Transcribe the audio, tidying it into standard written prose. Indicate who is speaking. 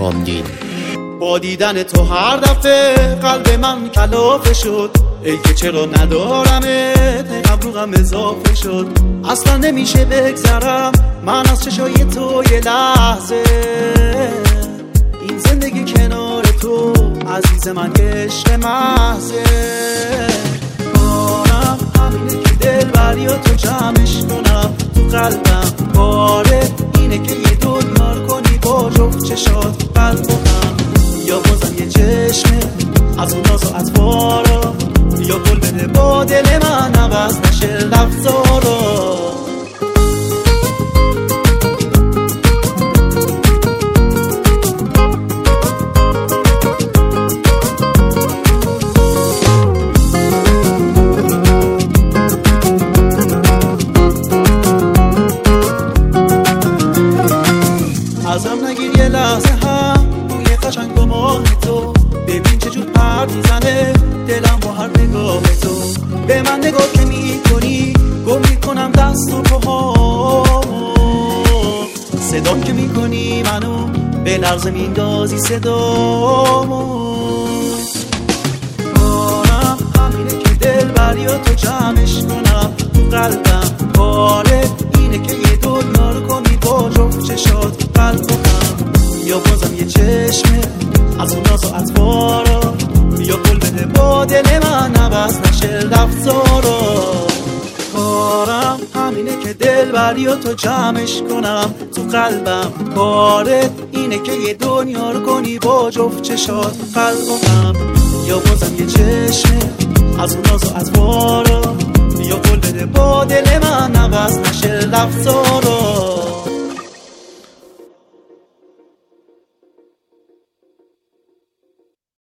Speaker 1: غمگین.
Speaker 2: با دیدن تو هر دفعه قلب من کلافه شد، ای که چرا ندارمت ابروغم اضافه شد. اصلا نمیشه بگذرم من از چشای تو یه لحظه، این زندگی کنار تو عزیز من یه عشق محضه. کارم همینه که دل بری و تو جمعش کنم تو قلبم، کاره اینه که یه دنیا کنی با جفت چشات قلبم، یا بازم یه چشمه از اون ناز و اطوارا، یا گل بده با دل من عوض نشه لفظارا. ازم نگیر یه لحظه هم روی قشنگ و ماه تو، ببین چجور پر میزنه دلم با هر نگاه تو. به من نگاه که میکنی گم میکنم دست و پاهامو، صدام که میکنی منو به لرزه میندازی صدامو. کارم همینه که دل بری و تو جمعش کنم تو قلبم، کاره اینه که یه دنیا رو کنی با جفت چشات قلبم، یا بازم یه چشمه از اون ناز و اطوارا، یا گل بده با دل من عوض نشه لفظارا. کارم همینه که دل بری و تو جمعش کنم تو قلبم، کارت اینه که یه دنیا رو کنی با جفت چشات قلبم، یا بازم یه چشمه از اون ناز و اطوارا، یا گل بده با دل من عوض نشه لفظارا.